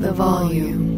the volume.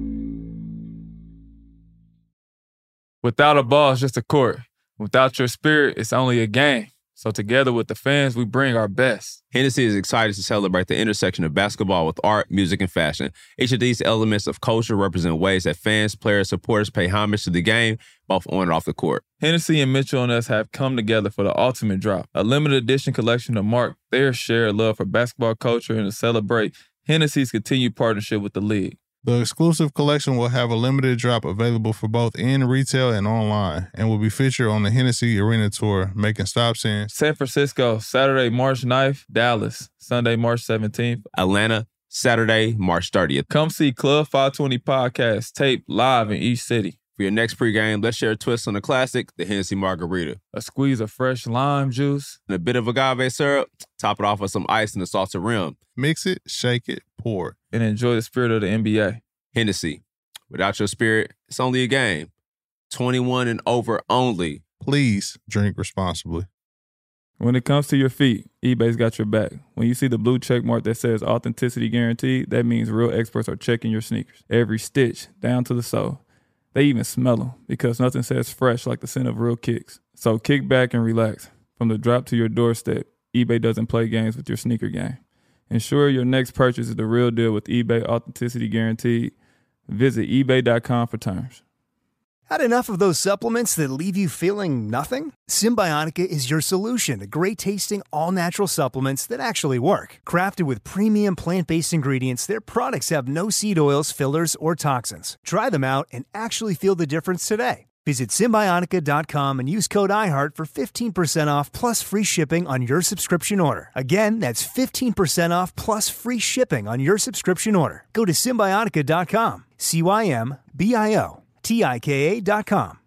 Without a ball, it's just a court. Without your spirit, it's only a game. So together with the fans, we bring our best. Hennessy is excited to celebrate the intersection of basketball with art, music, and fashion. Each of these elements of culture represent ways that fans, players, supporters pay homage to the game, both on and off the court. Hennessy and Mitchell and us have come together for the ultimate drop, a limited edition collection to mark their shared love for basketball culture and to celebrate Hennessy's continued partnership with the league. The exclusive collection will have a limited drop available for both in retail and online and will be featured on the Hennessy Arena Tour, making stops in San Francisco, Saturday, March 9th, Dallas, Sunday, March 17th, Atlanta, Saturday, March 30th. Come see Club 520 Podcast taped live in each city. For your next pregame, let's share a twist on the classic, the Hennessy Margarita. A squeeze of fresh lime juice And a bit of agave syrup, top it off with some ice and a salted rim. Mix it, shake it, pour it. and enjoy the spirit of the NBA. Hennessy, without your spirit, it's only a game. 21 and over only. Please drink responsibly. When it comes to your feet, eBay's got your back. When you see the blue check mark that says authenticity guaranteed, that means real experts are checking your sneakers. Every stitch, down to the sole. They even smell them because nothing says fresh like the scent of real kicks. So kick back and relax. From the drop to your doorstep, eBay doesn't play games with your sneaker game. Ensure your next purchase is the real deal with eBay Authenticity Guaranteed. Visit ebay.com for terms. Had enough of those supplements that leave you feeling nothing? Symbiotica is your solution to great-tasting, all-natural supplements that actually work. Crafted with premium plant-based ingredients, their products have no seed oils, fillers, or toxins. Try them out and actually feel the difference today. Visit Symbiotica.com and use code IHEART for 15% off plus free shipping on your subscription order. Again, that's 15% off plus free shipping on your subscription order. Go to Symbiotica.com, CYMBIOTIKA.com.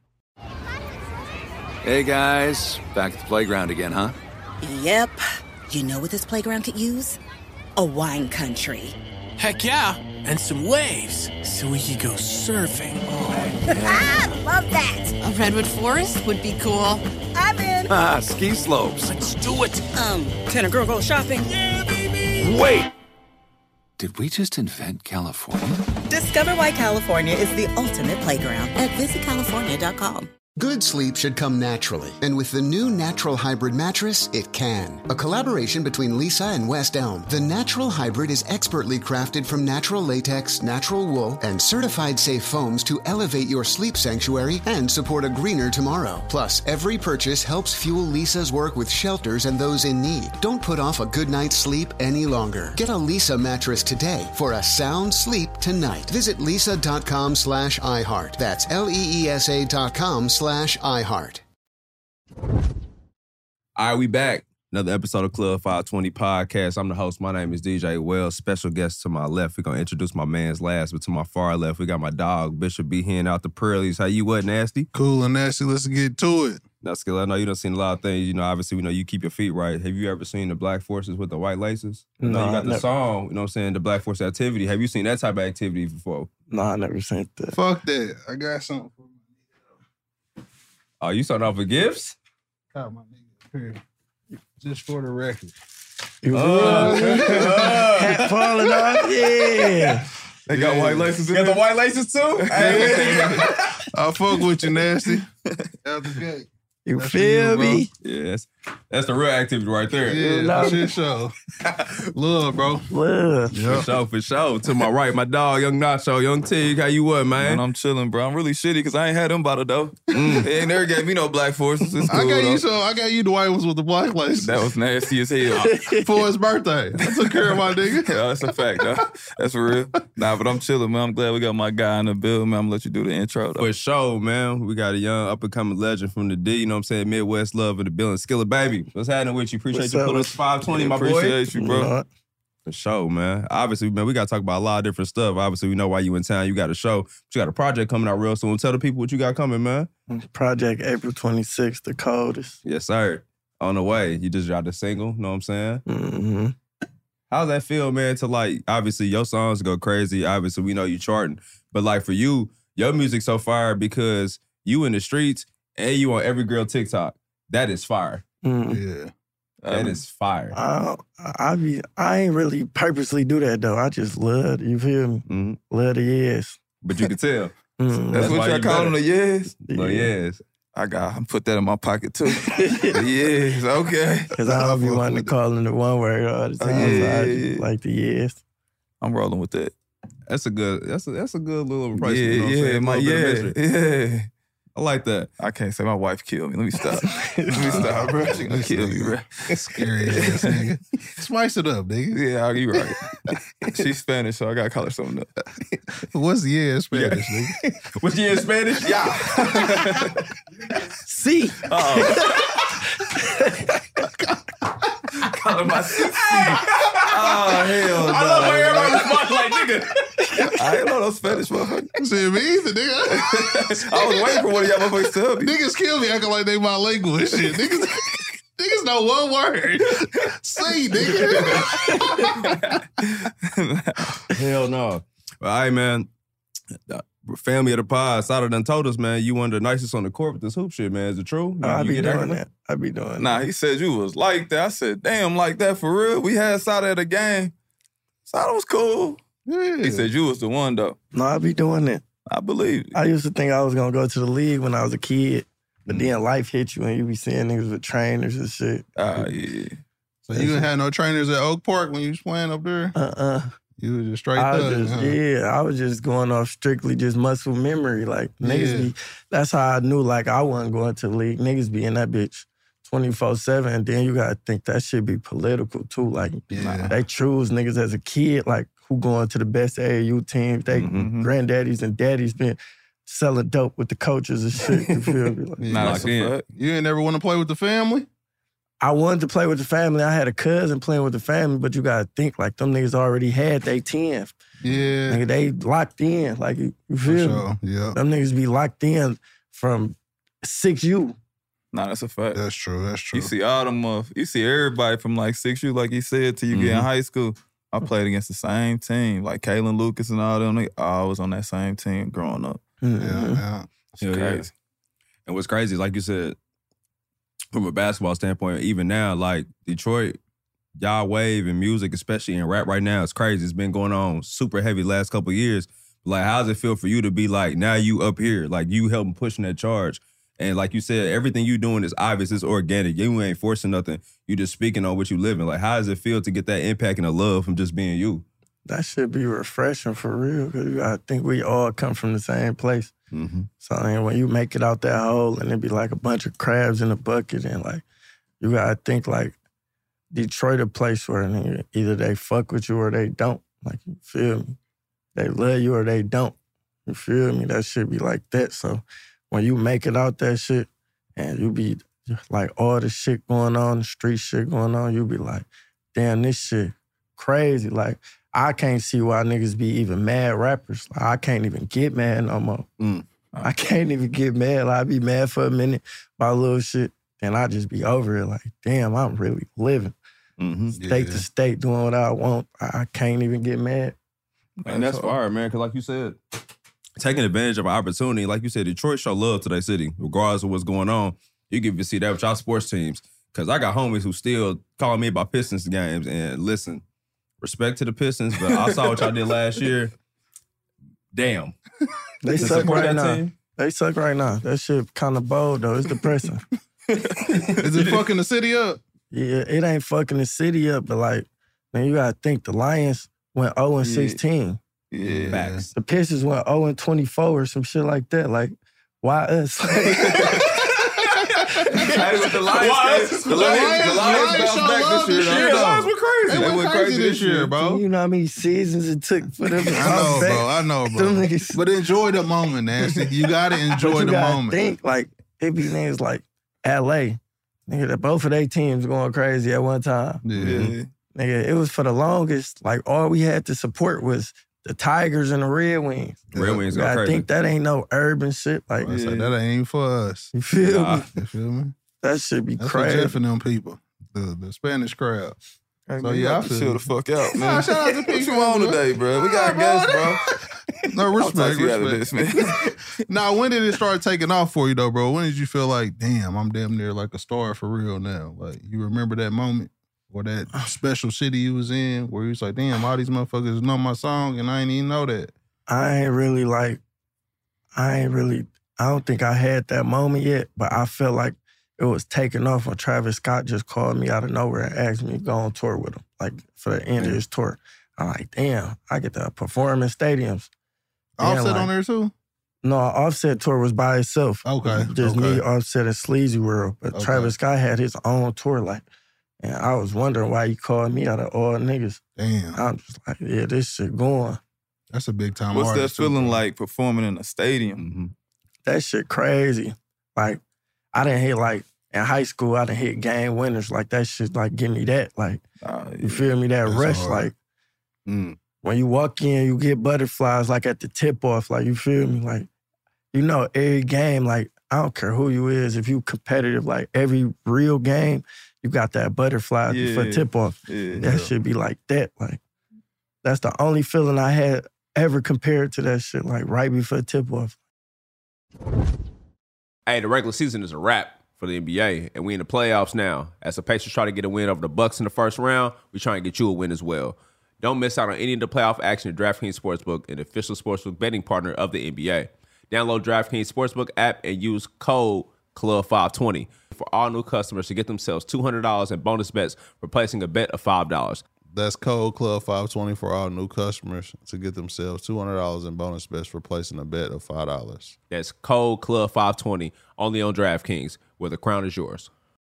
Hey guys, back at the playground again, huh? Yep. You know what this playground could use? A wine country. Heck yeah, and some waves so we could go surfing. Oh, yeah. Love that. A redwood forest would be cool. I'm in. Ski slopes. Let's do it. Can a girl go shopping? Yeah, baby. Wait! Did we just invent California? Discover why California is the ultimate playground at visitcalifornia.com. Good sleep should come naturally, and with the new Natural Hybrid mattress, it can. A collaboration between Lisa and West Elm, the Natural Hybrid is expertly crafted from natural latex, natural wool, and certified safe foams to elevate your sleep sanctuary and support a greener tomorrow. Plus, every purchase helps fuel Lisa's work with shelters and those in need. Don't put off a good night's sleep any longer. Get a Lisa mattress today for a sound sleep tonight. Visit lisa.com/iHeart. That's LEESA.com/iHeart. All right, we back. Another episode of Club 520 Podcast. I'm the host. My name is DJ Wells. Special guest to my left. We're going to introduce my man's last, but to my far left, we got my dog, Bishop B. Hen out the Prairies. How you, what, Nasty? Cool and nasty. Let's get to it. Now, Skill, I know you done seen a lot of things. You know, obviously, we know you keep your feet right. Have you ever seen the Black Forces with the white laces? No, you got the song, you know what I'm saying, the Black Force activity. Have you seen that type of activity before? No, I never seen that. Fuck that. I got something for you. Oh, you starting off with gifts? Got my nigga here. Just for the record. Hat falling off, yeah. They got white laces in there? Got the white laces too? I fuck with you, Nasty. Out the gate. You feel me? Yeah, that's the real activity right there. Yeah, shit show. Love, bro. Love. Yep. For sure. To my right, my dog, Young Nacho, Young Tig. How you what, man? Man, I'm chilling, bro. I'm really shitty because I ain't had them bottle though. They ain't never gave me no Black Forces. It's cool, I got you the white ones with the black laces. That was nasty as hell. For his birthday. I took care of my nigga. Yeah, that's a fact, though. That's for real. Nah, but I'm chilling, man. I'm glad we got my guy in the building, man. I'm gonna let you do the intro, though. For sure, man. We got a young up-and-coming legend from the D, you know what I'm saying? Midwest love in the building. Skilla Baby. What's happening with you? Appreciate you pulling us 520, my boy. Appreciate you, bro. For sure, man. Obviously, man, we got to talk about a lot of different stuff. Obviously, we know why you in town. You got a show. But you got a project coming out real soon. Tell the people what you got coming, man. Project April 26th, the coldest. Yes, sir. On the way. You just dropped a single, know what I'm saying? Mm-hmm. How's that feel, man, to like, obviously, your songs go crazy. Obviously, we know you charting. But like for you, your music's so fire because you in the streets and you on every girl TikTok. That is fire. Mm. Yeah. That is fire. I ain't really purposely do that though. I just love, you feel me? Mm-hmm. Love the yes. But you can tell. That's what y'all calling the yes? The yes. I put that in my pocket too. Yes, okay. Because I don't be wanting to call in the one word all the time. So I just like the yes. I'm rolling with that. That's a good little approach. Yeah, you know what I'm saying? yeah. I like that. I can't say my wife killed me. Let me stop. Let me stop, bro. She gonna kill me, bro. Scary ass nigga. Spice it up, nigga. Yeah, you right. She's Spanish, so I gotta call her something up. What's the yeah in Spanish, nigga? What's the in Spanish? Yeah. See. Calling my sister. Oh, hell no. I love how everybody responds like, nigga. I ain't know no Spanish motherfucker. See me either, nigga. I was waiting for one of y'all motherfuckers to tell me. Niggas kill me acting like they bilingual and shit. Niggas know one word. See, nigga. Hell no. All right, man. Family of the pod, Sada done told us, man, you one of the nicest on the court with this hoop shit, man. Is it true? I be doing that. I be doing that. Nah, he said you was like that. I said, damn, like that for real? We had Sada at a game. Sada was cool. Yeah. He said you was the one, though. No, I be doing that. I believe it. I used to think I was going to go to the league when I was a kid, but then life hit you and you be seeing niggas with trainers and shit. Yeah. So you didn't have no trainers at Oak Park when you was playing up there? You was just straight thug, huh? Yeah, I was just going off strictly just muscle memory. Like, niggas be, that's how I knew, like, I wasn't going to the league. Niggas be in that bitch 24/7, and then you gotta think that shit be political, too. Like, they choose niggas as a kid, like, who going to the best AAU teams. They granddaddies and daddies been selling dope with the coaches and shit, you feel me? Like, you ain't never want to play with the family? I wanted to play with the family. I had a cousin playing with the family, but you gotta think, like, them niggas already had they 10. Yeah. Nigga, they locked in. Like, you feel me? Yeah. Them niggas be locked in from 6U. Nah, that's a fact. That's true. You see all them you see everybody from like 6U, like he said, till you get in high school. I played against the same team, like Kalen Lucas and all them. They all was on that same team growing up. Yeah. It's crazy. And what's crazy is, like you said, from a basketball standpoint, even now, like Detroit, y'all wave in music, especially in rap right now, it's crazy. It's been going on super heavy last couple of years. Like, how does it feel for you to be like, now you up here, like you helping pushing that charge? And like you said, everything you doing is obvious, it's organic. You ain't forcing nothing. You just speaking on what you living. Like, how does it feel to get that impact and the love from just being you? That should be refreshing for real, because I think we all come from the same place. So I mean, when you make it out that hole and it be like a bunch of crabs in a bucket, and like, you gotta think like Detroit a place where either they fuck with you or they don't. Like, you feel me? They love you or they don't. You feel me? That shit be like that. So when you make it out that shit and you be like all the shit going on, the street shit going on, you be like, damn, this shit crazy. Like, I can't see why niggas be even mad rappers. Like, I can't even get mad no more. I can't even get mad. Like, I be mad for a minute about little shit, then I just be over it. Like, damn, I'm really living. State to state, doing what I want. I can't even get mad. And that's fire, man, because like you said, taking advantage of an opportunity, like you said, Detroit show love to their city, regardless of what's going on. You can even see that with y'all sports teams. Because I got homies who still call me about Pistons games, and listen, respect to the Pistons, but I saw what y'all did last year. Damn. They suck right now. They suck right now. That shit kind of bold, though. It's depressing. Is it fucking the city up? Yeah, it ain't fucking the city up, but like, man, you gotta think the Lions went 0-16. Yeah. Facts. The Pistons went 0-24 or some shit like that. Like, why us? The Lions bounced back this year. The Lions were crazy. They went crazy this year, bro. You know how many seasons it took for them to I know, bro. But enjoy the moment, Nasty. You gotta enjoy the moment. Think, like, it be niggas like LA. Nigga, that both of their teams going crazy at one time. Yeah. Nigga, it was for the longest, like, all we had to support was the Tigers and the Red Wings. Red Wings go I crazy. think that ain't no urban shit. Like, I said, that ain't for us. You feel me? You feel me? That should be That's crazy. for Jeff and them people, the Spanish crowd. So you yeah, I got to feel chill you. the fuck out, man. Nah, shout out to What you on today, bro? We got guests, bro. No I'll respect, talk to you after respect. this, man. Now, when did it start taking off for you though, bro? When did you feel like, damn, I'm damn near like a star for real now? Like, you remember that moment or that special city you was in where you was like, damn, all these motherfuckers know my song and I ain't even know that? I don't think I had that moment yet, but I felt like it was taking off when Travis Scott just called me out of nowhere and asked me to go on tour with him, like for the end of his tour. I'm like, damn, I get to perform in stadiums. Offset on there too? No, Offset tour was by itself. Okay. Just me, Offset, and Sleazy World. But Travis Scott had his own tour, like, and I was wondering why he called me out of all niggas. Damn. I'm just like, yeah, this shit going. That's a big time What's that artist feeling too, like performing in a stadium? Mm-hmm. That shit crazy. Like, I didn't hit, like, in high school, I done hit game winners. Like, that shit, like, give me that. Like, you feel me? That rush, hard. like, when you walk in, you get butterflies, like, at the tip-off. Like, you feel me? Like, you know, every game, like, I don't care who you is, if you competitive, like, every real game, you got that butterfly for tip-off. That should be like that. Like, that's the only feeling I had ever compared to that shit, like, right before tip-off. Hey, the regular season is a wrap for the NBA, and we in the playoffs now. As the Pacers try to get a win over the Bucks in the first round, we try and get you a win as well. Don't miss out on any of the playoff action at DraftKings Sportsbook, an official sportsbook betting partner of the NBA. Download DraftKings Sportsbook app and use code CLUB520 for all new customers to get themselves $200 in bonus bets for placing a bet of $5. That's code CLUB520 for all new customers to get themselves $200 in bonus bets for placing a bet of $5. That's code CLUB520 only on DraftKings, where the crown is yours.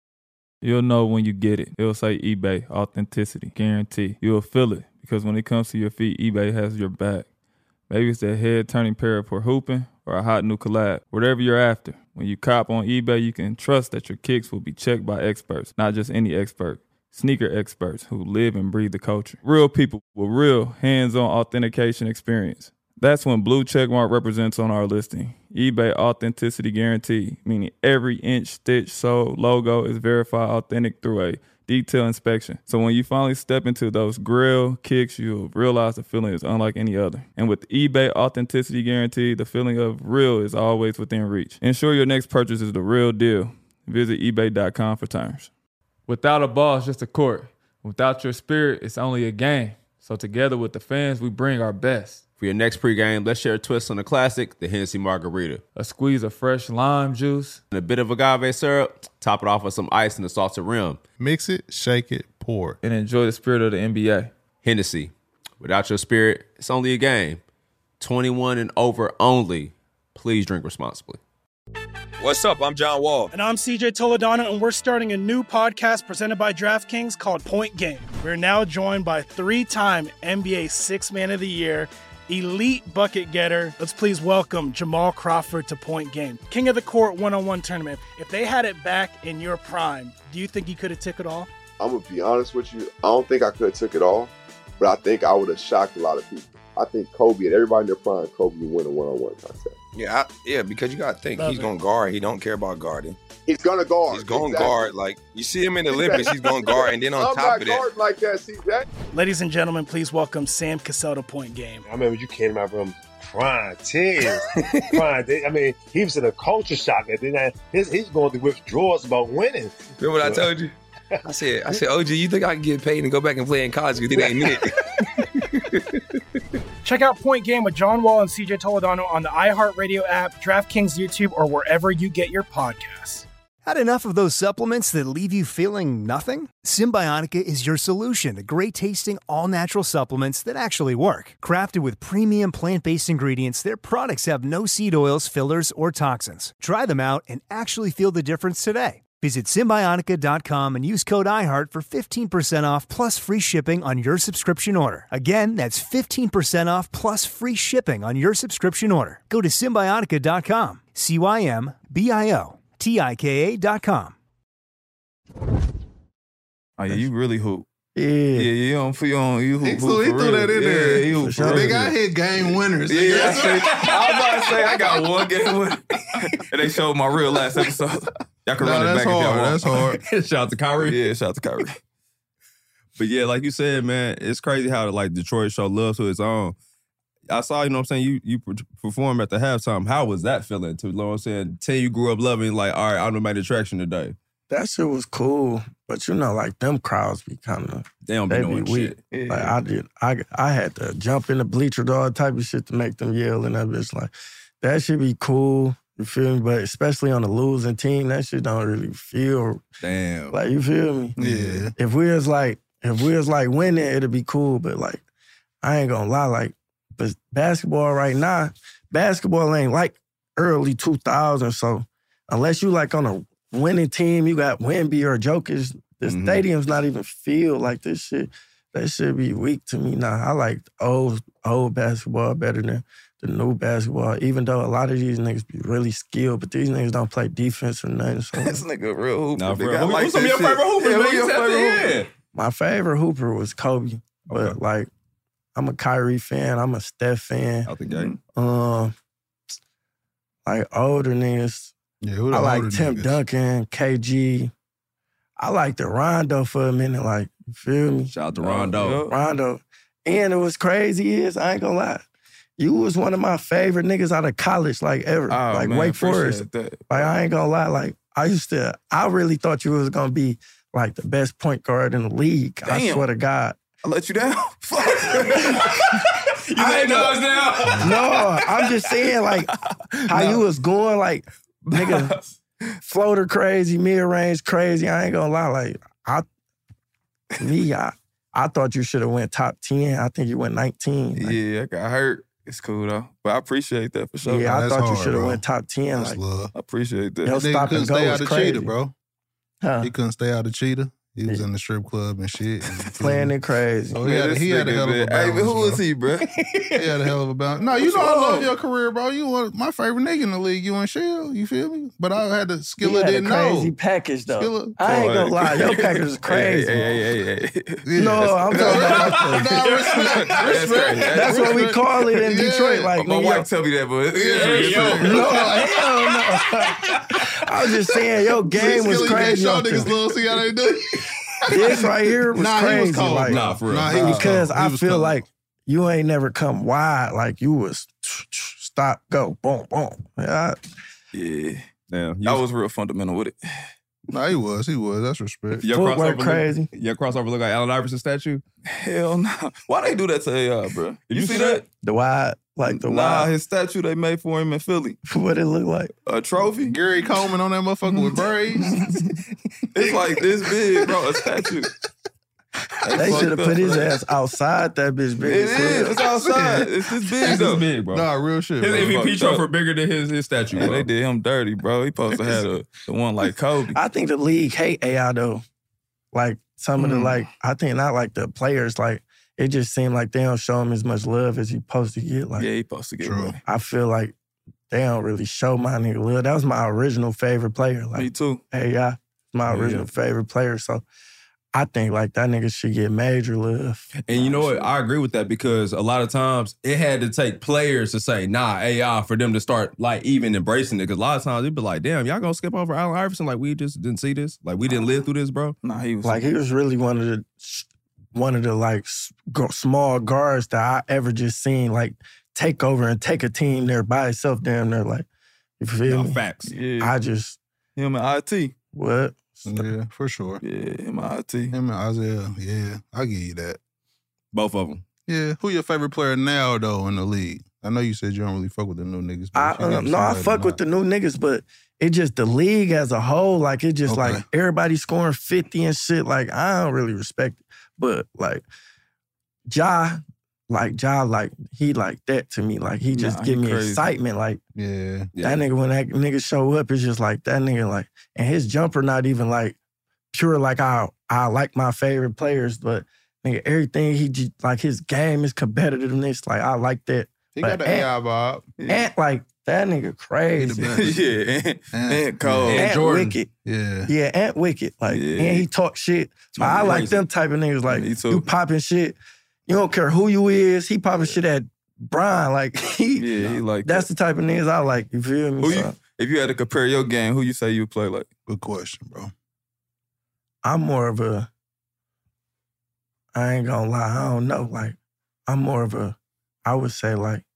You'll know when you get it. It'll say eBay, authenticity, guarantee. You'll feel it because when it comes to your feet, eBay has your back. Maybe it's that head-turning pair for hooping or a hot new collab. Whatever you're after, when you cop on eBay, you can trust that your kicks will be checked by experts, not just any expert. Sneaker experts who live and breathe the culture. Real people with real hands-on authentication experience. That's when blue checkmark represents on our listing. eBay Authenticity Guarantee, meaning every inch, stitch, sole, logo is verified authentic through a detailed inspection. So when you finally step into those grill kicks, you'll realize the feeling is unlike any other. And with eBay Authenticity Guarantee, the feeling of real is always within reach. Ensure your next purchase is the real deal. Visit ebay.com for terms. Without a ball, it's just a court. Without your spirit, it's only a game. So together with the fans, we bring our best. For your next pregame, let's share a twist on the classic, the Hennessy Margarita. A squeeze of fresh lime juice. And a bit of agave syrup. Top it off with some ice and a salted rim. Mix it, shake it, pour. And enjoy the spirit of the NBA. Hennessy. Without your spirit, it's only a game. 21 and over only. Please drink responsibly. What's up? I'm John Wall. And I'm CJ Toledano, and we're starting a new podcast presented by DraftKings called Point Game. We're now joined by three-time NBA Sixth Man of the Year, elite bucket getter. Let's please welcome Jamal Crawford to Point Game. King of the Court one-on-one tournament. If they had it back in your prime, do you think you could have took it all? I'm going to be honest with you. I don't think I could have took it all, but I think I would have shocked a lot of people. I think Kobe and everybody in their prime, Kobe would win a one-on-one contest. Yeah, because you got to think, he's going to guard. He don't care about guarding. He's going to guard. He's going to guard. Like, you see him in the Olympics, he's going to guard. And then on top of that. I'm not guarding like that, CJ. Ladies and gentlemen, please welcome Sam Cassell to Point Game. I remember you came out from crying, tears. Crying. I mean, he was in a culture shock. And then he's going through withdrawals about winning. Remember what I told you? I said, OG, you think I can get paid and go back and play in college? You think that ain't it? Check out Point Game with John Wall and CJ Toledano on the iHeartRadio app, DraftKings YouTube, or wherever you get your podcasts. Had enough of those supplements that leave you feeling nothing? Symbiotica is your solution to great-tasting, all-natural supplements that actually work. Crafted with premium plant-based ingredients, their products have no seed oils, fillers, or toxins. Try them out and actually feel the difference today. Visit Symbiotica.com and use code IHEART for 15% off plus free shipping on your subscription order. Again, that's 15% off plus free shipping on your subscription order. Go to Symbiotica.com, CYMBIOTIKA.com. Oh, yeah, you really hoop. Yeah, you hoop He for threw real. that in there. He hoop for They real. got hit game winners. Yeah, I was about to say, I got one game winner. And they showed my real last episode. Y'all can run it back if y'all want. That's hard. Shout out to Kyrie. Yeah, shout out to Kyrie. But yeah, like you said, man, it's crazy how like Detroit show love to its own. I saw, you know what I'm saying, you perform at the halftime. How was that feeling to, you know what I'm saying, team you grew up loving, like, all right, I'm the main attraction today? That shit was cool, but you know, like them crowds be kind of they don't be knowing weak. shit. Like I had to jump in the bleacher, all type of shit to make them yell, and that bitch like that should be cool. You feel me? But especially on a losing team, that shit don't really feel. Damn. Like you feel me? Yeah. If we was like winning, it'd be cool. But like I ain't gonna lie, like but basketball right now, basketball ain't like early 2000s. So unless you like on a winning team, you got Wemby or Jokic, the stadium's not even feel like this shit. That should be weak to me now. I like old basketball better than the new basketball, even though a lot of these niggas be really skilled, but these niggas don't play defense or nothing. So. This nigga real hooper. Nah, bro. Who's some of your favorite hoopers, man? You tapped in. My favorite hooper was Kobe, but like, I'm a Kyrie fan. I'm a Steph fan. Out the game. Like older niggas. Yeah, who the I like older Tim niggas? Duncan, KG. I like the Rondo for a minute, like, you feel me? Shout out to Rondo. Rondo. And it was crazy is, I ain't gonna lie, you was one of my favorite niggas out of college, like, ever. Like, man, Wake Forest. appreciate that. Like, I ain't gonna lie, like, I really thought you was gonna be, like, the best point guard in the league. I Damn. swear to God. I let you down. You let dogs down? No, I'm just saying, like, how you was going, like, nigga, floater crazy, mid-range crazy. I ain't gonna lie, like, I thought you should have went top 10. I think you went 19. Like, Yeah, I got hurt. It's cool though, but I appreciate that for sure. yeah, I that's thought you hard, should have bro. went top 10. That's Like, love. I appreciate that. Yo, Nigga stop couldn't and go stay was out of crazy. Cheetah, bro. Huh? He couldn't stay out of Cheetah. He was in the strip club and shit. Playing it crazy. Oh, he had a hell of a balance. Hey, but who was bro. he, bro? He had a hell of a balance. No, you know I love your career, bro. You were my favorite nigga in the league. You and Shell, you feel me? But I had the He Skilla had a didn't crazy know. package, though. Skilla- I ain't gonna lie. Your package is crazy. Hey. Yeah. No, I'm talking about Nah, respect. that's what we call it in Yeah. Detroit. Like, My nigga, wife tell me that, but no, hell no. I was just saying, your game was crazy. Y'all off niggas the- little, see how they do. This right here was Nah, crazy. he was cold, like, bro. Nah, for real. Nah, he was because cold. He I was feel cold. like you ain't never come wide. Like, you was stop, go, boom, boom. yeah. Damn. I was real fundamental with it. Nah, he was. That's respect. Your Footwork crossover crazy. Your crossover look like Allen Iverson statue? Hell no. Why they do that to AI, bro? You see that? The wide, like the Nah, wide. his statue they made for him in Philly. What it look like? A trophy. Gary Coleman on that motherfucker with braids. It's like this big, bro. A statue. They should have put his ass outside that bitch big. It as hell. is. It's outside. It's this big, This though. is big, bro. Nah, real shit. His bro. MVP fucked trophy up. bigger than his statue, Yeah, bro. they did him dirty, bro. He supposed to have the one like Kobe. I think the league hate AI though. Like some of the I think not like the players. Like it just seemed like they don't show him as much love as he supposed to get. Like Yeah, he supposed to get True. money. I feel like they don't really show my nigga love. That was my original favorite player. Like Me too. AI, my original favorite player. So I think like that nigga should get major love. And you know what? I agree with that because a lot of times it had to take players to say, nah, AI, for them to start like even embracing it. Because a lot of times they'd be like, damn, y'all gonna skip over Allen Iverson? Like we just didn't see this? Like we didn't live through this, bro? Nah, he was Like he was really one of the like small guards that I ever just seen like take over and take a team there by itself down there. Like you feel me? Facts. Yeah. I just Him and IT. what? Yeah, for sure. Yeah, him and IT. Him and Isaiah. Yeah, I'll give you that. Both of them. Yeah. Who your favorite player now, though, in the league? I know you said you don't really fuck with the new niggas. but if you got No, I somebody fuck or with the not. new niggas, but it just the league as a whole, like it just Okay. like everybody scoring 50 and shit. Like I don't really respect it. But like Ja, he like that to me. Like he just Nah, give he me crazy. excitement. Like Yeah. that nigga, when that nigga show up, it's just like that nigga like, and his jumper not even like pure like I like my favorite players, but nigga, everything he just, like his game is competitiveness. Like I like that. He But got the AI vibe. Ant like that nigga crazy. yeah, and cold. Ant Jordan. wicked. Yeah. Yeah, Ant wicked. Like, Yeah. and he talk shit. But I like them type of niggas. Like, Me too. you popping shit. You don't care who you is. He popping shit at Brian. Like, Yeah, he like that's the type of niggas I like. You feel me? Who So, you, if you had to compare your game, who you say you play like? Good question, bro. I'm more of a, I ain't gonna lie, I don't know. Like, I'm more of a, I would say like,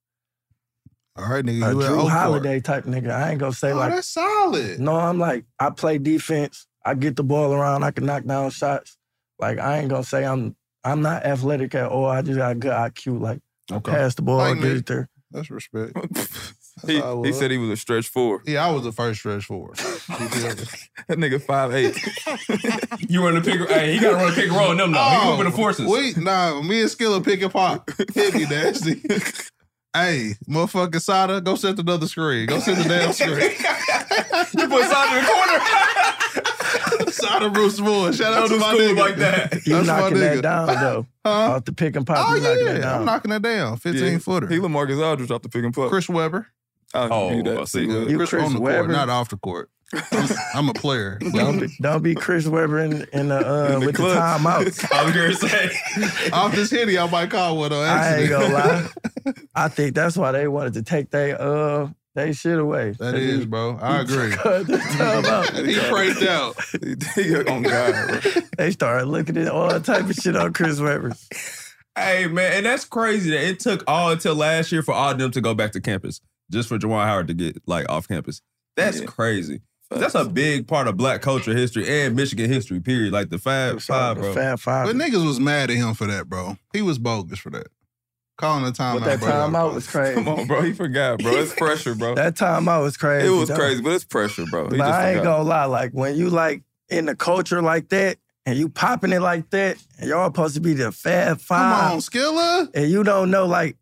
All right, nigga. A You at Drew Oak Holiday type nigga. I ain't gonna say Oh, like. that's solid. No, I'm like, I play defense. I get the ball around. I can knock down shots. Like, I ain't gonna say I'm not athletic at all. I just got good IQ. Like, Okay. pass the ball, Like get me. it there. That's respect. He said he was a stretch 4. Yeah, I was the first stretch 4. That nigga 5'8". You run the pick. Hey, he got to run the pick and roll. No, he moving the forces. Me and Skilla pick and pop. Hit me, nasty. Hey, motherfucking Sada, go set another screen. Go set the damn screen. You put Sada in the corner. Sada Bruce Moore. Shout out to my nigga. like that. You That's my knocking that nigga. down, though. Off the pick and pop, Oh, you knocking that yeah. down. I'm knocking that down. 15-footer. He LaMarcus Aldridge off the pick and pop. Chris Webber. Oh, I see. You Chris Chris on the Webber? court, not off the court. I'm a player. Don't be Chris Webber in the with the clutch. timeouts. I was going to say. Off this hitty, I might call one on I ain't accident. gonna lie. I think that's why they wanted to take they shit away. That is, bro. I agree. Timeout. He praised out. On God, bro. They started looking at all type of shit on Chris Webber. Hey, man, and that's crazy that it took all until last year for all of them to go back to campus, just for Juwan Howard to get, like, off campus. That's crazy. That's a big part of Black culture history and Michigan history, period. Like, the Fab Five, bro. Fab Five. But niggas was mad at him for that, bro. He was bogus for that. Calling the timeout. But that timeout was crazy. Come on, bro. He forgot, bro. It's pressure, bro. That timeout was crazy. It was though. crazy, but it's pressure, bro. He But just I ain't forgot. gonna lie, like when you like in the culture like that and you popping it like that, and y'all supposed to be the Fab Five. Come on, Skilla. And you don't know like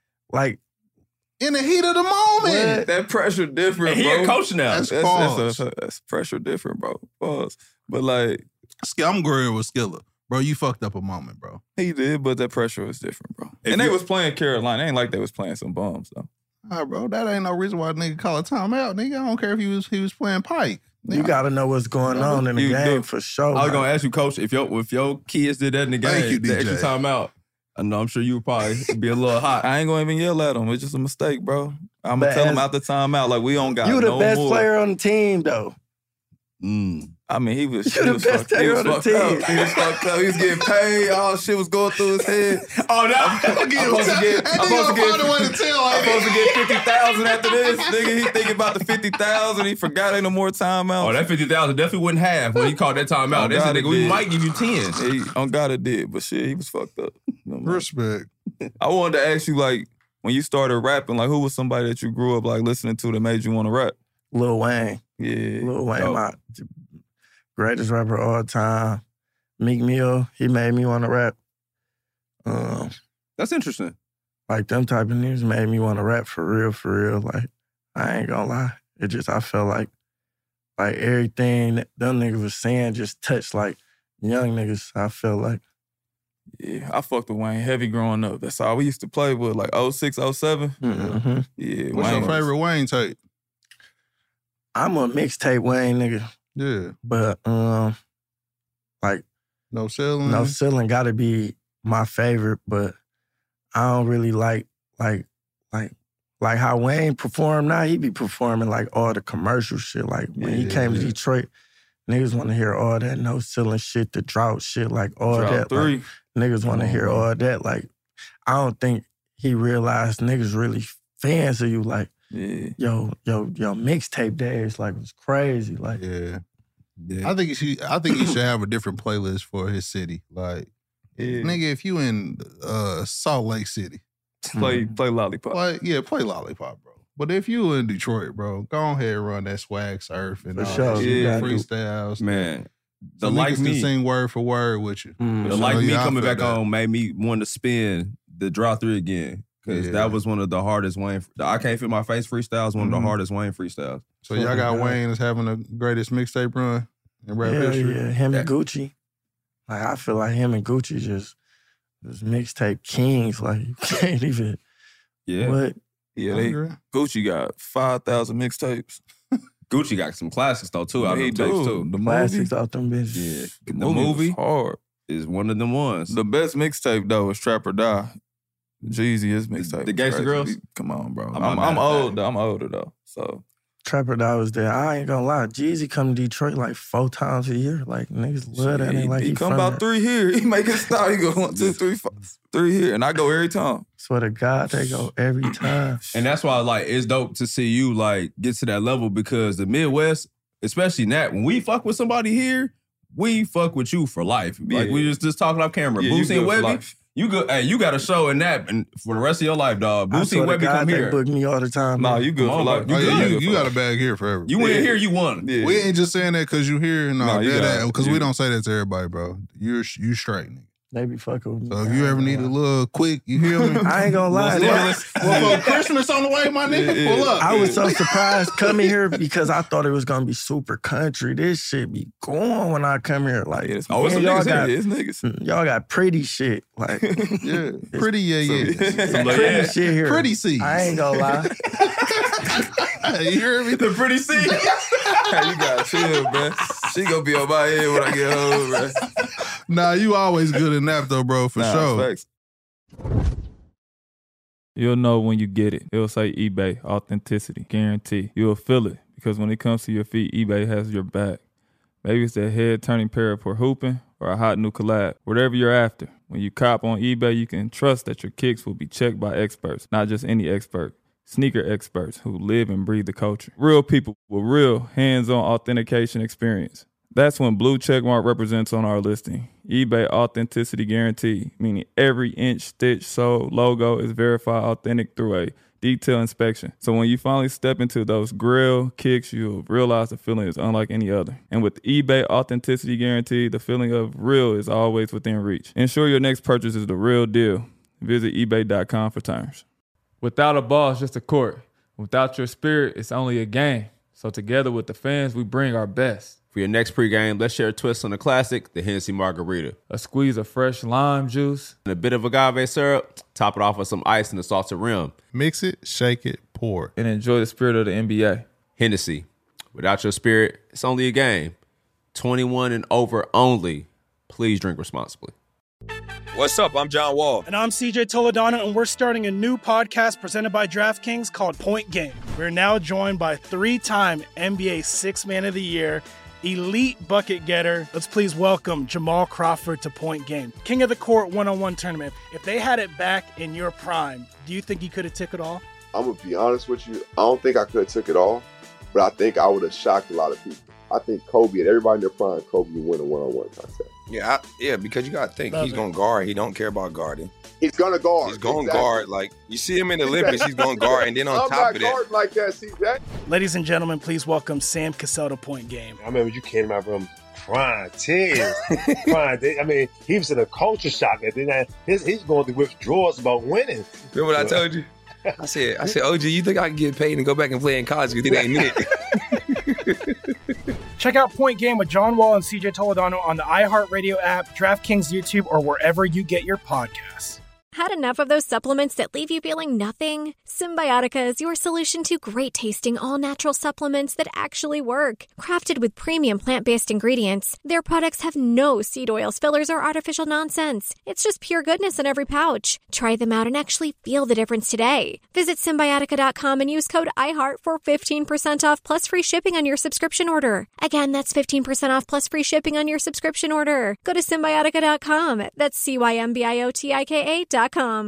in the heat of the moment. What? That pressure different, And he bro. a coach now. That's pressure different, bro. Pause. But like, I'm agreeing with Skilla. Bro, you fucked up a moment, bro. he did, but that pressure was different, bro. If And they you- was playing Carolina. It ain't like they was playing some bums, though. All right, bro, that ain't no reason why a nigga call a timeout. Nigga, I don't care if he was playing Pike. you gotta know what's going on in the You game do. for sure. I was like. going to ask you, Coach, if your kids did that in the game, Thank you, the extra DJ. timeout, I know I'm sure you would probably be a little hot. I ain't gonna even yell at him. It's just a mistake, bro. I'm But gonna tell him as- out the timeout. Like, we don't got You the no best more. player on the team though. I mean, he was. You he the was best fucked- he player was on the fucked team. up. He was fucked up. He was getting paid. All shit was going through his head. Oh, no. I'm supposed to get. I'm supposed to get 50,000 after this. Nigga, he thinking about the 50,000. He forgot ain't no more timeout. Oh, that 50,000 definitely wouldn't have when he called that timeout. They said, God, nigga, we it might give you 10. He on God it did, but shit, he was fucked up. Respect. I wanted to ask you, like, when you started rapping, like, who was somebody that you grew up like listening to that made you want to rap? Lil Wayne. Yeah, Lil Wayne, dope. my greatest rapper of all time. Meek Mill, he made me want to rap. That's interesting. Like them type of niggas made me want to rap for real. Like, I ain't gonna lie. It just, I felt like everything that them niggas was saying just touched like young niggas. I felt like. Yeah, I fucked with Wayne heavy growing up. That's all we used to play with, like 06, 07. Mm-hmm. Yeah, What's your favorite Wayne tape? I'm a mixtape Wayne nigga. Yeah. But like No Ceiling? No Ceiling gotta be my favorite, but I don't really like how Wayne performed now. He be performing like all the commercial shit. Like when he came to Detroit, niggas want to hear all that No Ceiling shit, the drought shit, like all Drought that. 3. Like, niggas want to hear all that. Like I don't think he realized niggas really fans of you. Like yo, mixtape days like was crazy. Like I think he should have a different playlist for his city. Like, nigga, if you in Salt Lake City, play Lollipop. Play Lollipop, bro. But if you in Detroit, bro, go ahead and run that Swag Surf and For all sure. that shit, Yeah. freestyles, Man. So The Like niggas can Me. sing word for word with you. The So, Like Me yeah, I coming feel back that. on made me want to spin the Drought 3 again. Because Yeah. that was one of the hardest Wayne. The I Can't Feel My Face freestyles, one of the hardest Wayne freestyles. So y'all got Wayne as having the greatest mixtape run in rap history. Yeah, him and Gucci. Like I feel like him and Gucci just mixtape kings. Like you can't even. Yeah. What? Yeah, Gucci got 5,000 mixtapes. Gucci got some classics though too out of He them tapes do. too. The Classics movie, out them bitches. The movie movie was hard. is one of them ones. The best mixtape though is Trap or Die. Jeezy, his mixtape. The was Gangsta crazy. Girls? Come on, bro. I'm not I'm mad at old. that. I'm older though. So trapper that was there, I ain't gonna lie, Jeezy come to Detroit like 4 times a year. Like, niggas love that. Like, he come about 3 here. He make it stop. He go 1, 2, 3, 4, 3 here. And I go every time. Swear to God, they go every time. And that's why, like, it's dope to see you, like, get to that level because the Midwest, especially Nat, when we fuck with somebody here, we fuck with you for life. Like, we just talking off camera. Yeah, Boosie and Webby, you good. Hey, you got a show in that and for the rest of your life, dog. Boosie and Webby come here. They book me all the time. Nah, you good for life. You got a bag here forever. You went here, you won. Yeah. We ain't just saying that because you here. No, you that because we don't say that to everybody, bro. You straight, nigga. They be fucking with me. So if you ever need a little quick, you hear me? I ain't gonna lie. Well, Christmas on the way, my nigga. Pull up. I was so surprised coming here because I thought it was gonna be super country. This shit be going when I come here. Like, it's some niggas. Y'all got pretty shit. Like, yeah, pretty, some pretty shit here. Pretty seeds. I ain't gonna lie. You hear me? The pretty seeds. You gotta chill, man. She gonna be on my head when I get home, man. Nah, you always good in that though, bro, for sure. Facts. You'll know when you get it. It'll say eBay, authenticity, guarantee. You'll feel it because when it comes to your feet, eBay has your back. Maybe it's that head-turning pair for hooping or a hot new collab. Whatever you're after, when you cop on eBay, you can trust that your kicks will be checked by experts, not just any expert. Sneaker experts who live and breathe the culture. Real people with real hands-on authentication experience. That's when blue checkmark represents on our listing. eBay authenticity guarantee, meaning every inch, stitch, sole, logo is verified authentic through a detailed inspection. So when you finally step into those grill kicks, you'll realize the feeling is unlike any other. And with eBay authenticity guarantee, the feeling of real is always within reach. Ensure your next purchase is the real deal. Visit ebay.com for terms. Without a ball, it's just a court. Without your spirit, it's only a game. So together with the fans, we bring our best. For your next pregame, let's share a twist on the classic, the Hennessy Margarita. A squeeze of fresh lime juice. And a bit of agave syrup. Top it off with some ice and a salted rim. Mix it, shake it, pour it. And enjoy the spirit of the NBA. Hennessy. Without your spirit, it's only a game. 21 and over only. Please drink responsibly. What's up? I'm John Wall. And I'm CJ Toledano, and we're starting a new podcast presented by DraftKings called Point Game. We're now joined by 3-time NBA Sixth Man of the Year, elite bucket getter. Let's please welcome Jamal Crawford to Point Game. King of the Court one-on-one tournament. If they had it back in your prime, do you think you could have took it all? I'm going to be honest with you. I don't think I could have took it all, but I think I would have shocked a lot of people. I think Kobe and everybody in their prime, Kobe would win a one-on-one contest. Yeah, because you got to think, he's going to guard. He don't care about guarding. He's going to guard. He's going to guard. Like, you see him in the Olympics, he's going to guard. And then on top of that. I'm not guarding like that, CJ. Ladies and gentlemen, please welcome Sam Cassell to Point Game. I remember you came to my room crying, tears, crying. I mean, he was in a culture shock. And then he's going through withdrawals about winning. Remember what I told you? I said, OG, you think I can get paid and go back and play in college because it ain't it? Check out Point Game with John Wall and CJ Toledano on the iHeartRadio app, DraftKings YouTube, or wherever you get your podcasts. Had enough of those supplements that leave you feeling nothing? Symbiotica is your solution to great-tasting, all-natural supplements that actually work. Crafted with premium plant-based ingredients, their products have no seed oils, fillers, or artificial nonsense. It's just pure goodness in every pouch. Try them out and actually feel the difference today. Visit Symbiotica.com and use code IHEART for 15% off plus free shipping on your subscription order. Again, that's 15% off plus free shipping on your subscription order. Go to Symbiotica.com. That's CYMBIOTIKA.com.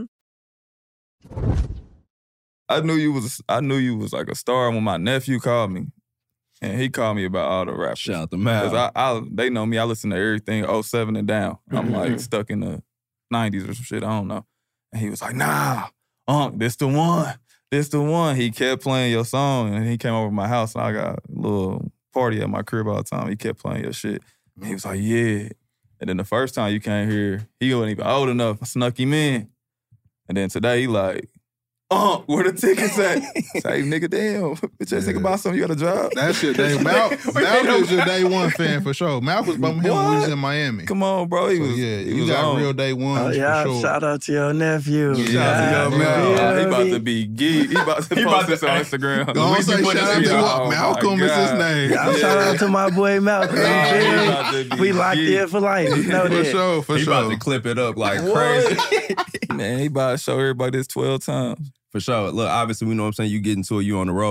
I knew you was like a star when my nephew called me, and he called me about all the rappers. Shout out to Mal. They know me. I listen to everything 07 and down. I'm like stuck in the 90s or some shit. I don't know. And he was like, "Nah, this the one. This the one." He kept playing your song, and he came over to my house, and I got a little party at my crib all the time. He kept playing your shit. And he was like, "Yeah." And then the first time you came here, he wasn't even old enough. I snuck him in. And then today he like, where the tickets at? Say, nigga, damn. Bitch ass nigga buy something, you got a job? That's your day. Malcolm is your day one fan for sure. Malcolm was bumping him when he was in Miami. Come on, bro. He was got on. real day one for sure. Shout out to your nephew. Shout out to your man. He about to be geek. He about to post this on Instagram. Go on, say shout out to what? Malcolm is his name. Shout out to my boy Malcolm. We locked in for life. You know that. For sure. He about to clip it up like crazy. Man, he about to show everybody this 12 times. For sure. Look, obviously, we know what I'm saying. You get into it, you on the road.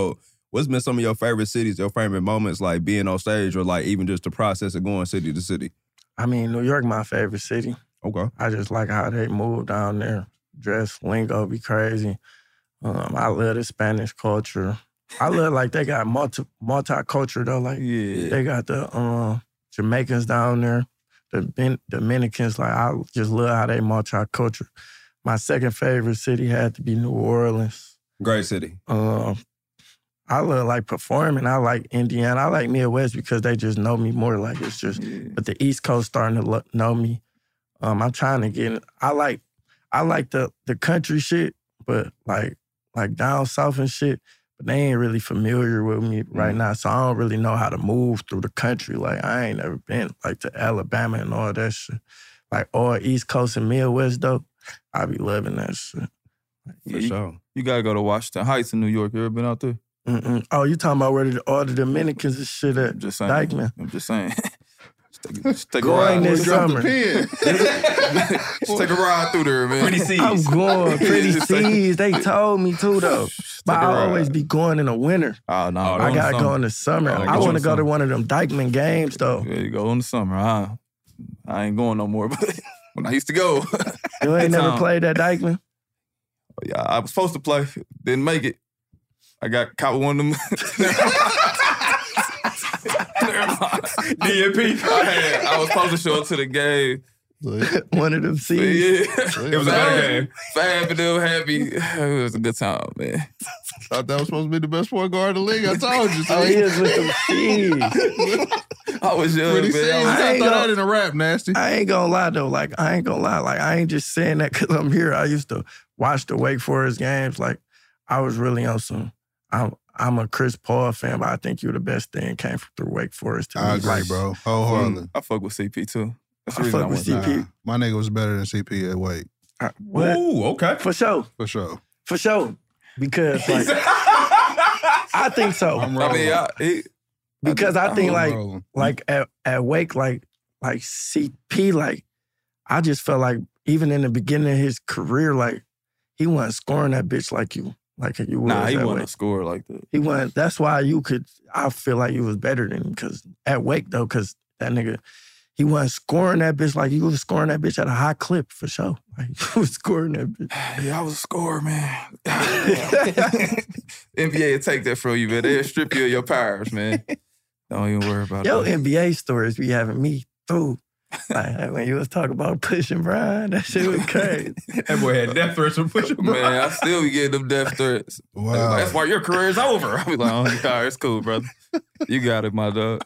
What's been some of your favorite cities, your favorite moments, like being on stage or like even just the process of going city to city? I mean, New York, my favorite city. Okay. I just like how they move down there. Dress, lingo be crazy. I love the Spanish culture. I love like they got multicultural though. Like they got the Jamaicans down there, the Dominicans. Like I just love how they multicultural. My second favorite city had to be New Orleans. Great city. I love like performing. I like Indiana. I like Midwest because they just know me more. Like it's just, but the East Coast starting to know me. I'm trying to get. I like the country shit, but like down south and shit. But they ain't really familiar with me right now, so I don't really know how to move through the country. Like I ain't never been like to Alabama and all that shit. Like all East Coast and Midwest though, I be loving that shit. For sure. You gotta go to Washington Heights in New York. You ever been out there? Oh, you talking about where all the Dominicans and shit at? Just saying. Dykeman. I'm just saying. Just take going a ride. this summer. Just take a ride through there, man. Pretty Seas. I'm going Pretty Seas. They told me to though, but I always be going in the winter. Oh no, I gotta go in the summer. I want to go to one of them Dykeman games though. Yeah, you go in the summer. I ain't going no more, but when I used to go. You ain't never played that Dykeman? Yeah, I was supposed to play. Didn't make it. I got caught with one of them. DMP. I was supposed to show up to the game. One of them seeds. Yeah. It was a better game. Fab and them happy. It was a good time, man. Thought that was supposed to be the best point guard in the league. I told you. Oh, he is with them seeds. I was young, Pretty man. I thought that in a rap, Nasty. I ain't gonna lie though. Like I ain't gonna lie. Like I ain't just saying that because I'm here. I used to watch the Wake Forest games. Like I was really on some. I'm a Chris Paul fan, but I think you're the best thing came through Wake Forest. I agree, bro. Wholeheartedly. I fuck with CP too. That's the I reason fuck with CP. Nah, my nigga was better than CP at Wake. What? Ooh, okay. For sure. For sure. For sure. Because like I think so. I'm I rolling. Because I think rolling. like at Wake, like CP, like I just felt like even in the beginning of his career, like he wasn't scoring that bitch like you was. Nah, he at wasn't Wake. a scorer like that. He wasn't. That's why I feel like you was better than him because at Wake though, because that nigga, he wasn't scoring that bitch like you was scoring that bitch at a high clip for sure. Like you was scoring that bitch. Yeah, I was a scorer, man. NBA will take that from you, man. They'll strip you of your powers, man. Don't even worry about Yo, that. NBA stories be having me through. Like when you was talking about pushing Brian, that shit was crazy. That boy had death threats from pushing Man, I still be getting them death threats. Wow. That's why your career is over. I'll be like, oh, yeah, it's cool, brother. You got it, my dog.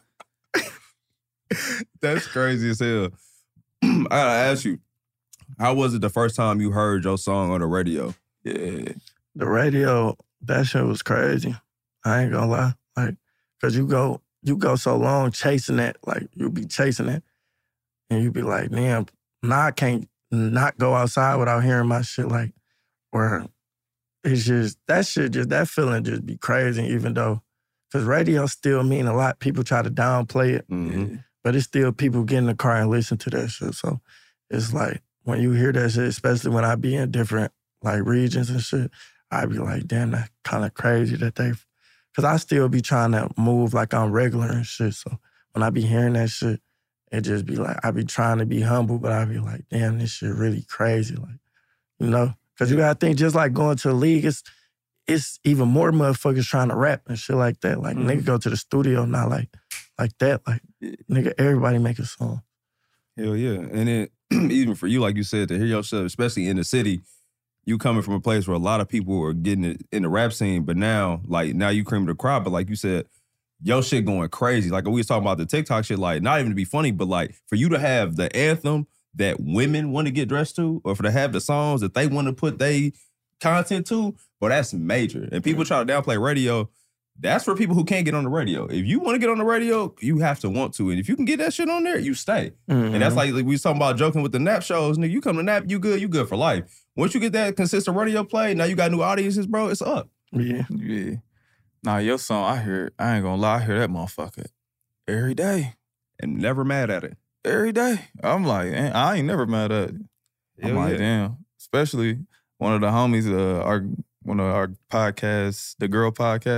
That's crazy as hell. I gotta ask you, how was it the first time you heard your song on the radio? Yeah. The radio, that shit was crazy. I ain't gonna lie. Like, cause you go so long chasing that, like you be chasing it. And you be like, damn, now I can't not go outside without hearing my shit. Like, or it's just, that feeling just be crazy, even though, because radio still mean a lot. People try to downplay it, but it's still people get in the car and listen to that shit. So it's like, when you hear that shit, especially when I be in different, like, regions and shit, I be like, damn, that's kind of crazy that because I still be trying to move like I'm regular and shit. So when I be hearing that shit, it just be like, I be trying to be humble, but I be like, damn, this shit really crazy. Like, you know? Because you gotta think, just like going to the league, it's even more motherfuckers trying to rap and shit like that. Like, nigga go to the studio, not like that. Like, nigga, everybody make a song. Hell yeah. And then, even for you, like you said, to hear yourself, especially in the city, you coming from a place where a lot of people are getting it in the rap scene, but now you cream of the crop, but like you said, your shit going crazy. Like we was talking about the TikTok shit, like not even to be funny, but like for you to have the anthem that women want to get dressed to, or for to have the songs that they want to put their content to, well, that's major. And people try to downplay radio. That's for people who can't get on the radio. If you want to get on the radio, you have to want to. And if you can get that shit on there, you stay. And that's like we was talking about joking with the Nap shows. Nigga, you come to Nap, you good for life. Once you get that consistent radio play, now you got new audiences, bro, it's up. Yeah. Nah, your song, I ain't gonna lie, I hear that motherfucker every day. And never mad at it. Every day. I'm like, I ain't never mad at it. I'm like, damn. Especially one of the homies, one of our podcasts, the girl podcast,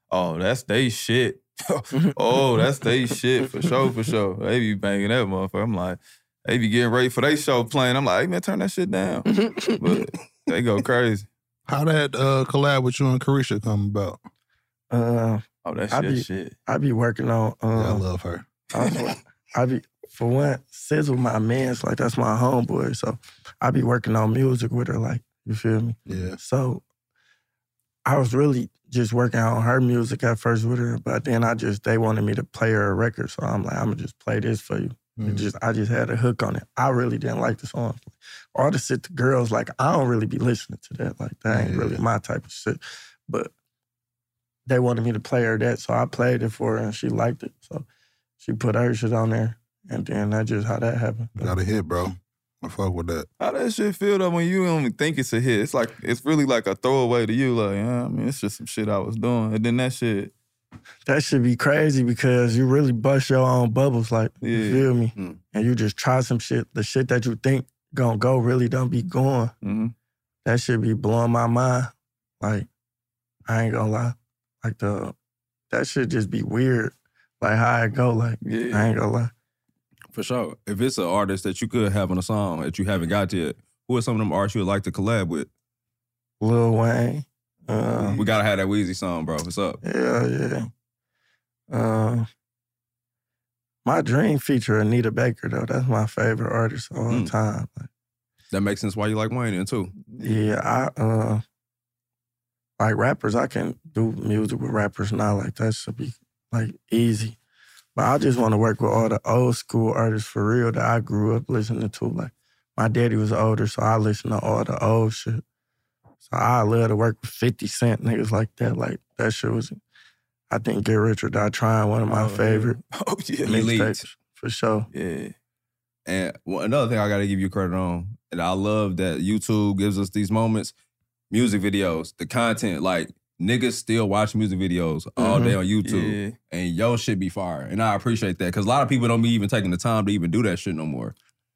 Oh, that's they shit. Oh, that's they shit for sure, for sure. They be banging that motherfucker. I'm like, they be getting ready for their show playing. I'm like, hey man, turn that shit down. But they go crazy. How that collab with you and Carisha come about? Oh, that shit. I be working on. I love her. I be for one, Sizzle my man's like that's my homeboy. So I be working on music with her. Like you feel me? Yeah. So I was really just working on her music at first with her, but then they wanted me to play her a record. So I'm like, I'm gonna just play this for you. I just had a hook on it. I really didn't like the song. All the shit the girls like, I don't really be listening to that. Like that ain't really my type of shit. But they wanted me to play her that, so I played it for her and she liked it. So she put her shit on there, and then that's just how that happened. Got a hit, bro. I fuck with that. How that shit feel though when you don't even think it's a hit? It's like it's really like a throwaway to you. Like, I mean, it's just some shit I was doing, and then that shit be crazy because you really bust your own bubbles. Like, you feel me? And you just try some shit. The shit that you think gonna go really don't be going. That shit be blowing my mind. Like, I ain't gonna lie. Like that shit just be weird. Like how it go. Like, I ain't gonna lie. For sure. If it's an artist that you could have on a song that you haven't got yet, who are some of them artists you would like to collab with? Lil Wayne. We gotta have that Weezy song, bro. What's up? Yeah. My dream feature Anita Baker, though. That's my favorite artist of all time. Like, that makes sense why you like Wayne then, too. Yeah, like rappers, I can do music with rappers now. Like, that should be, like, easy. But I just want to work with all the old school artists for real that I grew up listening to. Like, my daddy was older, so I listened to all the old shit. So I love to work with 50 Cent, niggas like that. Like, that shit was, I think Get Rich or Die Trying, one of my favorite mixtapes, for sure. Yeah. And another thing I got to give you credit on, and I love that YouTube gives us these moments, music videos, the content, like, niggas still watch music videos all day on YouTube, and your shit be fire. And I appreciate that, because a lot of people don't be even taking the time to even do that shit no more.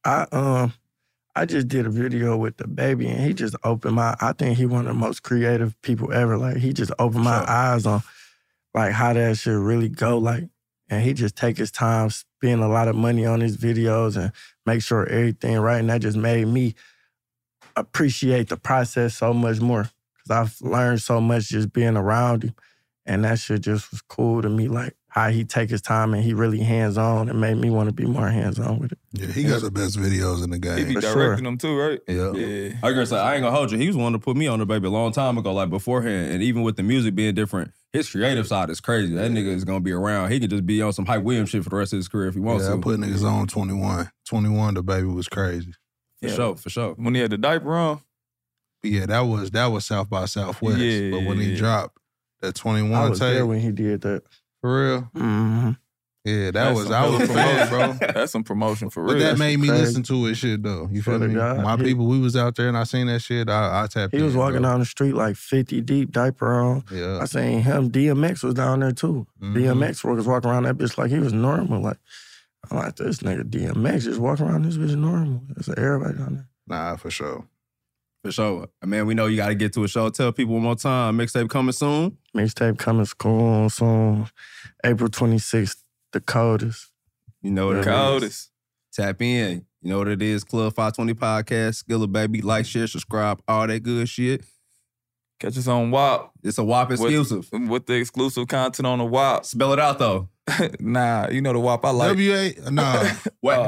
I just did a video with the baby, and he just opened I think he one of the most creative people ever. Like, he just opened my eyes on, like, how that shit really go. Like, and he just take his time, spend a lot of money on his videos and make sure everything right. And that just made me appreciate the process so much more, because I've learned so much just being around him. And that shit just was cool to me, like how he take his time and he really hands-on, and made me want to be more hands-on with it. Yeah, he got the best videos in the game. He be directing them too, right? Yeah. I was gonna say, I ain't gonna hold you. He was one to put me on the baby a long time ago, like beforehand. And even with the music being different, his creative side is crazy. That nigga is gonna be around. He could just be on some Hype Williams shit for the rest of his career if he wants to. I put niggas on 21. 21, the baby was crazy. For sure. When he had the diaper on? Yeah, that was South by Southwest. Yeah, but when he dropped that 21 I was tape, there when he did that. For real? Mm-hmm. Yeah, I was promoting, bro. That's some promotion for real. But that made me listen to his shit, though. You feel me? My people, we was out there and I seen that shit. I tapped in. He was walking down the street like 50 deep, diaper on. Yeah. I seen him. DMX was down there too. DMX was walking around that bitch like he was normal. Like, I'm like, this nigga DMX just walking around this bitch normal. There's everybody down there. Nah, for sure. For sure. Man, we know you got to get to a show. Tell people one more time. Mixtape coming soon? Mixtape coming soon. April 26th, the coldest. You know what it is. Tap in. You know what it is. Club 520 Podcast. Skilla Baby. Like, share, subscribe. All that good shit. Catch us on WAP. It's a WAP exclusive. With the exclusive content on the WAP. Spell it out, though. Nah, you know the WAP I like. What?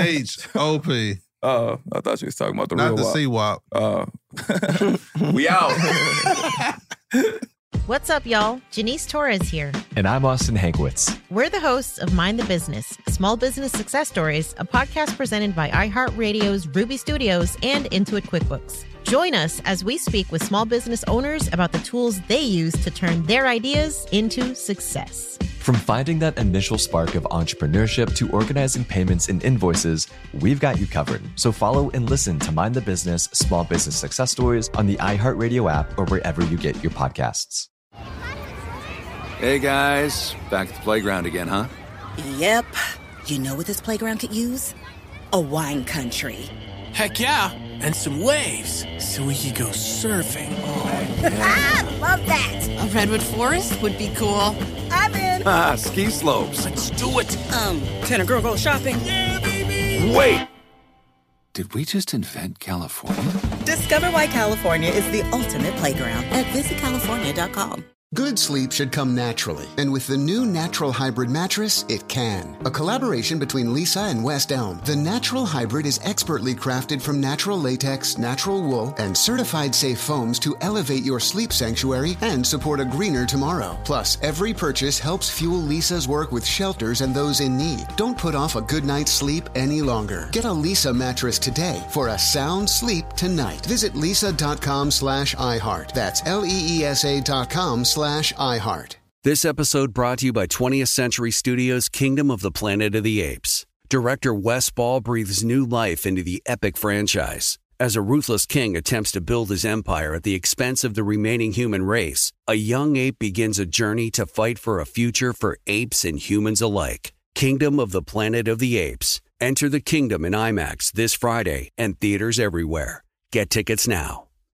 WHOP. I thought you was talking about the real WAP. Not the CWAP. We out. What's up, y'all? Janice Torres here. And I'm Austin Hankwitz. We're the hosts of Mind the Business, Small Business Success Stories, a podcast presented by iHeartRadio's Ruby Studios and Intuit QuickBooks. Join us as we speak with small business owners about the tools they use to turn their ideas into success. From finding that initial spark of entrepreneurship to organizing payments and invoices, we've got you covered. So follow and listen to Mind the Business, Small Business Success Stories on the iHeartRadio app or wherever you get your podcasts. Hey guys, back at the playground again, huh? Yep. You know what this playground could use? A wine country. Heck yeah, and some waves so we could go surfing. Love that. A redwood forest would be cool. I'm in. Ski slopes. Let's do it. Can a girl go shopping? Yeah, baby. Wait! Did we just invent California? Discover why California is the ultimate playground at visitcalifornia.com. Good sleep should come naturally, and with the new Natural Hybrid mattress, it can. A collaboration between Lisa and West Elm, the Natural Hybrid is expertly crafted from natural latex, natural wool, and certified safe foams to elevate your sleep sanctuary and support a greener tomorrow. Plus, every purchase helps fuel Lisa's work with shelters and those in need. Don't put off a good night's sleep any longer. Get a Lisa mattress today for a sound sleep tonight. Visit lisa.com/iHeart. That's LEESA.com/iHeart. This episode brought to you by 20th Century Studios' Kingdom of the Planet of the Apes. Director Wes Ball breathes new life into the epic franchise. As a ruthless king attempts to build his empire at the expense of the remaining human race, a young ape begins a journey to fight for a future for apes and humans alike. Kingdom of the Planet of the Apes. Enter the kingdom in IMAX this Friday and theaters everywhere. Get tickets now.